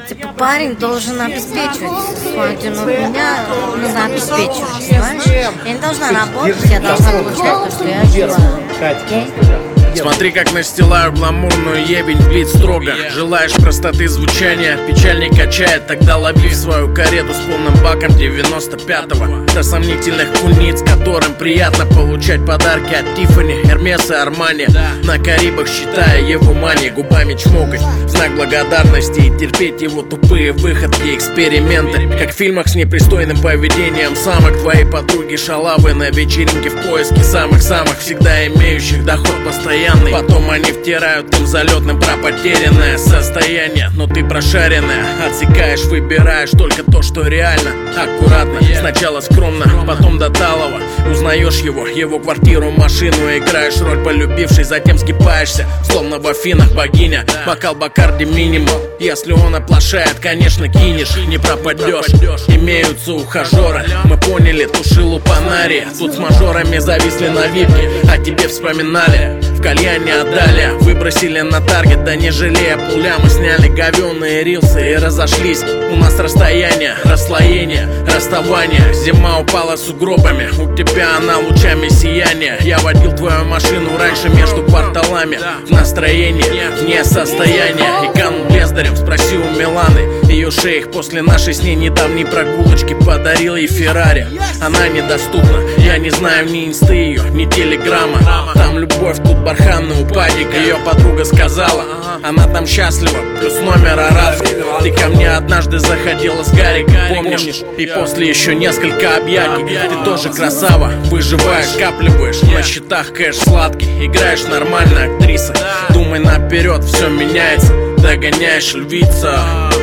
Типа парень должен обеспечивать свою, но меня нужно обеспечивать, понимаешь? Я не должна работать, я должна получать то, что я желаю. Окей? Смотри, как настилаю гламурную ебень, блиц строго. Желаешь простоты звучания, печаль не качает. Тогда лови в свою карету с полным баком 95-го. До сомнительных куниц, которым приятно получать подарки от Тиффани, Hermes и Армани. На Карибах, считая его мани, губами чмокать в знак благодарности и терпеть его тупые выходки, эксперименты. Как в фильмах с непристойным поведением самок. Твои подруги шалавы на вечеринке в поиске самых-самых, всегда имеющих доход постоянный. Потом они втирают им залетным про потерянное состояние. Но ты прошаренная, отсекаешь, выбираешь только то, что реально. Аккуратно, сначала скромно, потом до талого. Узнаешь его квартиру, машину, играешь роль полюбившей, затем скипаешься, словно в Афинах богиня. Бокал Бакарди минимум. Если он оплошает, конечно кинешь, не пропадешь. Имеются ухажеры, мы поняли, тушилу панари. Тут с мажорами зависли на випке, а тебе вспоминали. В кальяне отдали, выбросили на таргет, да не жалея пуля. Мы сняли говёные рилсы и разошлись. У нас расстояние, расслоение, расставание. Зима упала сугробами, у тебя она лучами сияния. Я водил твою машину раньше между кварталами, в настроении, вне состояния. И канул бездарем, спроси у Миланы. Ее шейх после нашей с ней недавней прогулочки подарил ей Феррари. Она недоступна, я не знаю ни инсты ее, ни телеграмма. Там любовь, тут барханы у падика. Ее подруга сказала, она там счастлива, плюс номер арабский. Ты ко мне однажды заходила с Гариком, помнишь? И после еще несколько объятий. Ты тоже красава, выживаешь, скапливаешь. На счетах кэш сладкий, играешь нормально, актриса. Думай наперед, все меняется, догоняешь львица.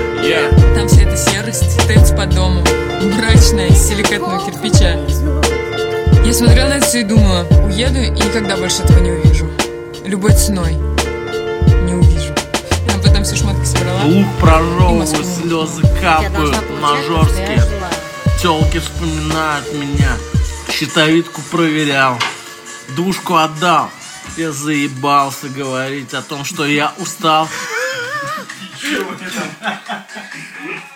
Там вся эта серость, ТЭЦ под домом, мрачная, из силикатного кирпича. Я смотрела на это все и думала, уеду и никогда больше этого не увижу. Любой ценой не увижу. А потом все шмотки собрала. Лук прожевываю, слезы капают, мажорские. Тёлки вспоминают меня, щитовидку проверял, душку отдал. Я заебался говорить о том, что я устал.